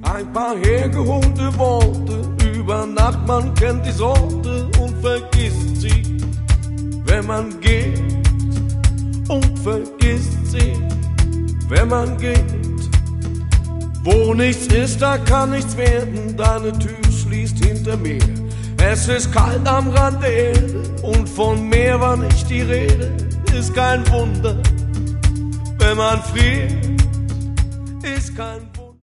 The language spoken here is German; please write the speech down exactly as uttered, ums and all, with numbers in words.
Ein paar hergeholte Worte, über Nacht, man kennt die Sorte und vergisst sie, wenn man geht. Und vergisst sie, wenn man geht. Wo nichts ist, da kann nichts werden, deine Tür schließt hinter mir. Es ist kalt am Rand der Erde und von Meer war nicht die Rede. Ist kein Wunder, wenn man friert, ist kein Wunder.